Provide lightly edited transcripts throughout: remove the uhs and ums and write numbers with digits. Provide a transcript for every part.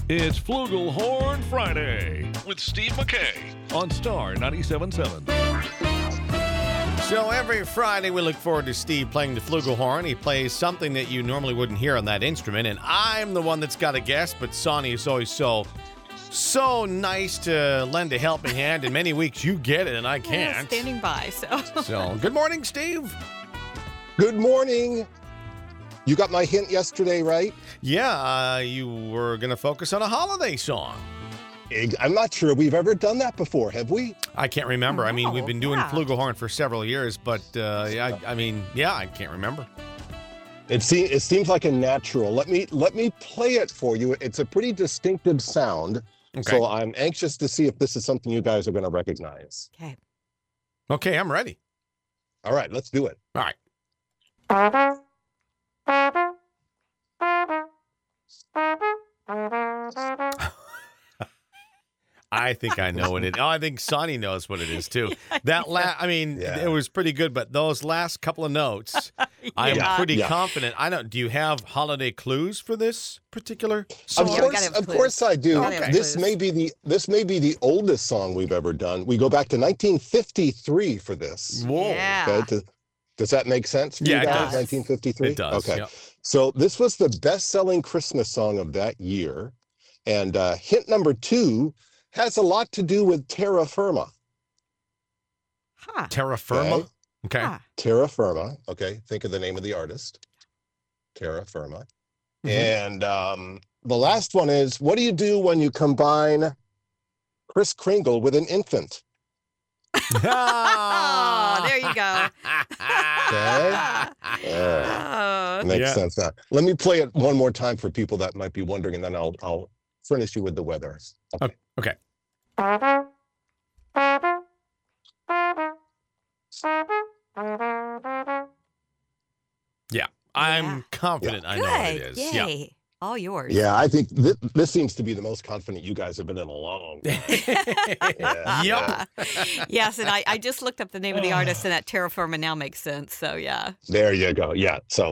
It's Flugelhorn Friday with Steve McKay on Star 97.7. So every Friday we look forward to Steve playing the flugelhorn. He plays something that you normally wouldn't hear on that instrument, and I'm the one that's got a guess, but Sonny is always so nice to lend a helping hand. In many weeks you get it and I can't. Standing by, So good morning, Steve. Good morning. You got my hint yesterday, right? Yeah, you were going to focus on a holiday song. I'm not sure we've ever done that before, have we? I can't remember. I mean, we've been doing yeah. flugelhorn for several years, but I can't remember. It seems like a natural. Let me play it for you. It's a pretty distinctive sound. Okay. So I'm anxious to see if this is something you guys are going to recognize. Okay. Okay, I'm ready. All right, let's do it. All right. I think I know what it is. Oh, I think Sonny knows what it is, too. It was pretty good, but those last couple of notes, I'm pretty confident. Do you have holiday clues for this particular song? Of course I do. Okay. This may be the oldest song we've ever done. We go back to 1953 for this. Whoa. Yeah. Okay, does that make sense for Yeah, you it guys? does. 1953? It does, Okay. yep. So this was the best-selling Christmas song of that year. And hint number 2 has a lot to do with terra firma. Huh. Terra Firma? Okay. Huh. Terra firma. Okay, think of the name of the artist. Terra firma. Mhm. And the last one is, what do you do when you combine Kris Kringle with an infant? Oh, there you go. Okay. Makes sense now. Let me play it one more time for people that might be wondering, and then I'll furnish you with the weather. Okay. Yeah, I'm confident I know what it Good. is. Yay. All yours. Yeah, I think this seems to be the most confident you guys have been in a long time. Yeah. Yep. Yes, and I just looked up the name of the artist, and that terra firma now makes sense. So, yeah. There you go. Yeah. So.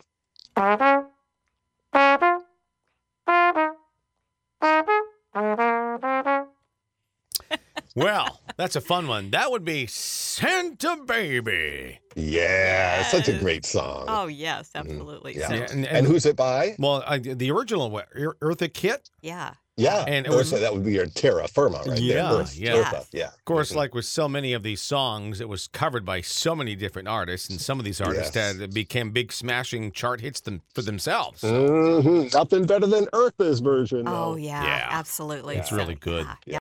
Well, that's a fun one. That would be Santa Baby. Yeah, such a great song. Oh, yes, absolutely. Yeah. So, Yeah, And who's it by? Well, the original, Eartha Kitt? yeah. Yeah, And it Eartha, was- that would be your terra firma, right? Yeah, there. Earth, yeah. Eartha, yeah. Of course, like with so many of these songs, it was covered by so many different artists, and some of these artists became big smashing chart hits for themselves. Nothing better than Eartha's version. Oh, though. yeah, Yeah. absolutely. It's really good. Yeah.